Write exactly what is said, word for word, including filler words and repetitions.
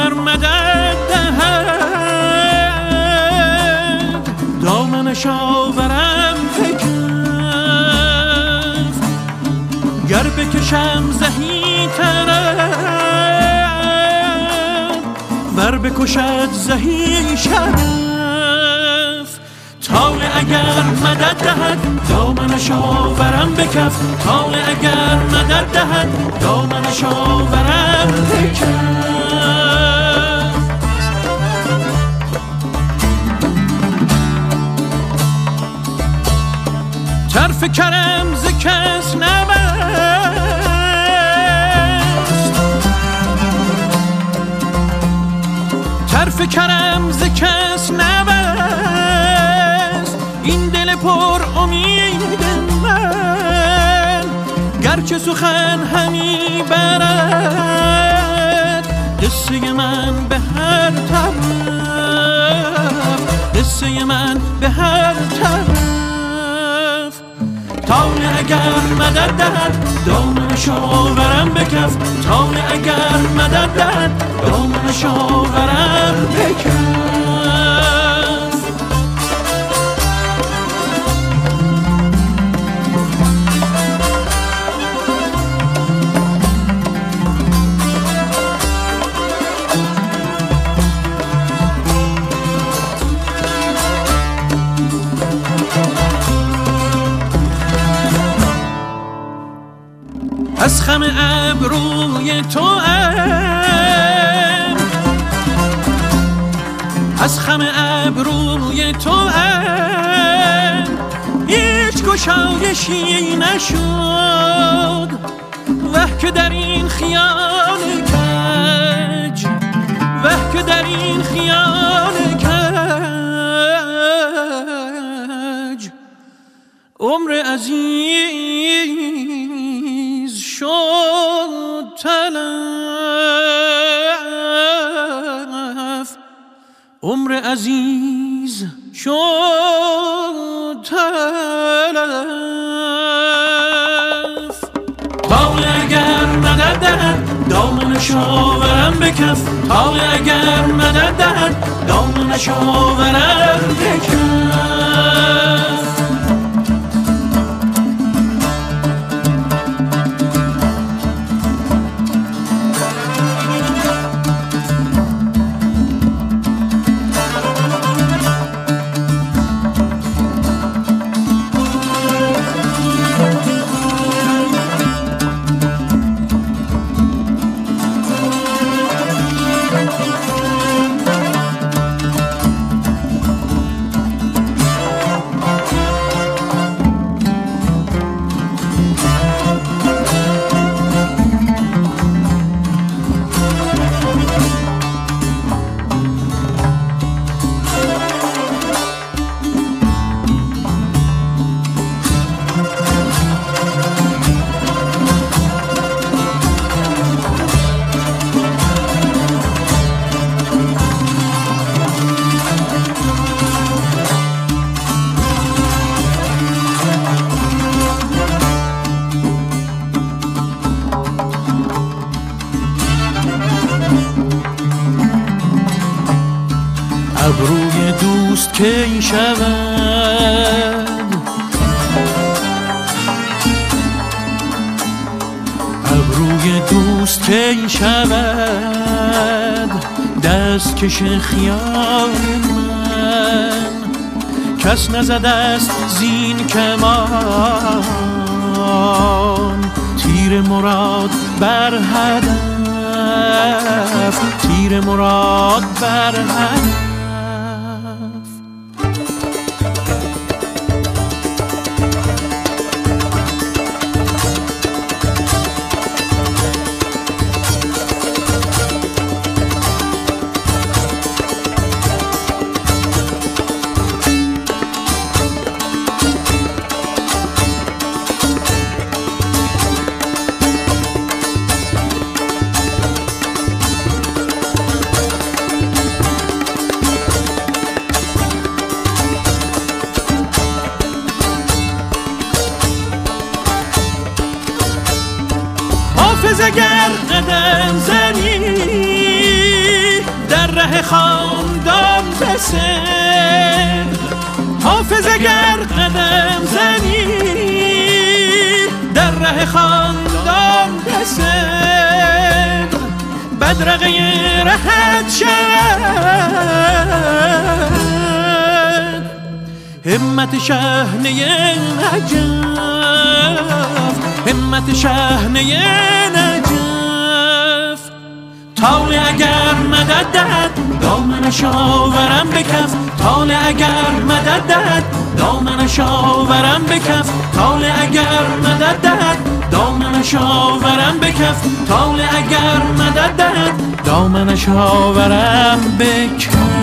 اگر مدد دهد دامنش آورم بکف، گر بکشم زهی طرف ور بکشد زهی شرف. طالع اگر مدد دهد دامنش آورم بکف، طالع اگر مدد دهد دامنش آورم بکف. طرف کرم ز کس نبست، طرف کرم ز کس نبست، این دل پر امید من گرچه سخن همی برد قصه من به هر طرف، قصه من به هر طرف. طالع اگر مدد دهد دامنش آورم بکف، طالع اگر مدد دهد دامنش آورم بکف. از خم ابروی تو ام، از خم ابروی تو ام هیچ گشایشی نشد، وه که در این خیال کج، وه که در این خیال کج عمر عزیز شد تلف، عمر عزیز شد تلف. طالع اگر مدد دهد دامنش آورم بکف، طالع اگر مدد دهد دامنش آورم بکف. ابروی دوست کی شود، ابروی دوست کی شود دست کش خیال من، کس نزده است زین کمان تیر مراد بر هدف، تیر مراد بر هدف. حافظ اگر قدم زنی ره خاندان بسه حافظ اگر قدم زنی در ره خاندان بسه بدرقه رهت شد همت شهنه نجف همت شهنه نجف طالع اگر مدد دهد دامنش آورم به کف طالع اگر مدد دهد دامنش آورم به کف طالع اگر مدد دهد دامنش آورم به کف طالع اگر مدد دهد دامنش آورم به کف